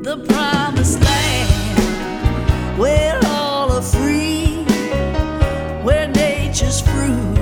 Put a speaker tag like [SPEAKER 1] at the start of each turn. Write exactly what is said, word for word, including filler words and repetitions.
[SPEAKER 1] the promised land, where all are free, where nature's fruit